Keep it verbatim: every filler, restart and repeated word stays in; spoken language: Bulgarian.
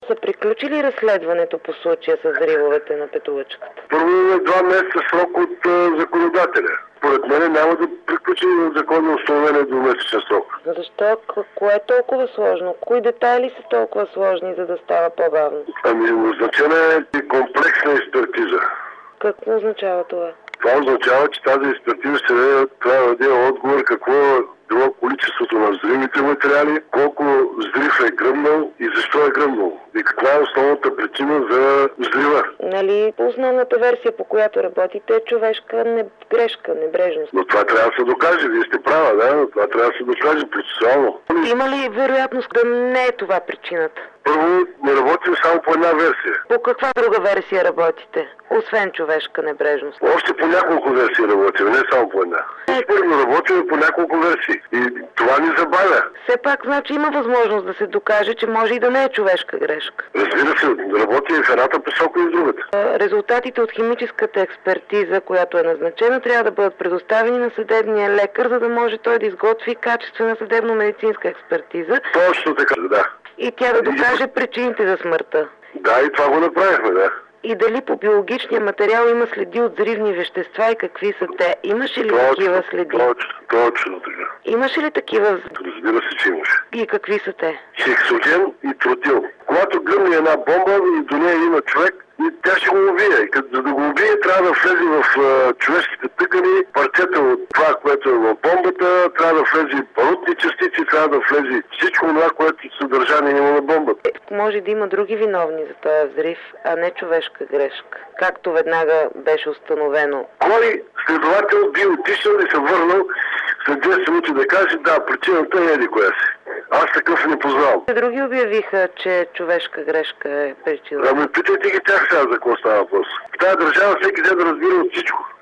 Са приключили разследването по случая с взривовете на Петолъчката? Първо е два месеца срок от uh, законодателя. Поред мен няма да приключи законно установения двумесечен срок. Защо? Кое е толкова сложно? Кои детайли са толкова сложни, за да става по-бавно? Ами, назначена е комплексна експертиза. Какво означава това? Това означава, че тази експертиза ще трябва да даде отговор какво е било количеството на взривните материали, колко взрив е гръмнал и защо е гръмнал. И каква е основната причина за взрива. Нали, основната версия, по която работите, е човешка не... грешка, небрежност. Но това трябва да се докаже. Вие сте права, да? Но това трябва да се докаже процесуално. Има ли вероятност да не е това причината? Първо, не работим само по една версия. По каква друга версия работите? Освен човешка небрежност. Още по няколко версии работим, не само по една. Първо работим по няколко версии. И това ни забавя. Все пак, значи, има възможност да се докаже, че може и да не е човешка грешка. Разбира се, работим в едната посока и в другата. Резултатите от химическата експертиза, която е назначена, трябва да бъдат предоставени на съдебния лекар, за да може той да изготви качествена съдебно-медицинска експертиза. Точно така, да. И тя да докаже причините за смъртта. Да, и това го направихме, да. И дали по биологичния материал има следи от взривни вещества и какви са те? Имаше ли точно, такива следи? Точно, точно така. Имаше ли такива? Разбира се, че имаше. И какви са те? Хексоген и тротил. Когато гръмне една бомба и до нея има човек, и тя ще го убие. И като, за да го убие, трябва да влезе в а, човешките тъкани, парчета от това, което е в бомбата, трябва да влезе барутни частици, трябва да влезе всичко това, което съдържание има на бомбата. Може да има други виновни за този взрив, а не човешка грешка. Както веднага беше установено. Кой следовател би отишъл и се върнал след десет минути да каже, да, причината е еди коя си. Аз такъв не познавам. Други обявиха, че човешка грешка е причина. Ами питайте ги тях сега за какво става въпрос. В тази държава всеки ден да разбира от всичко.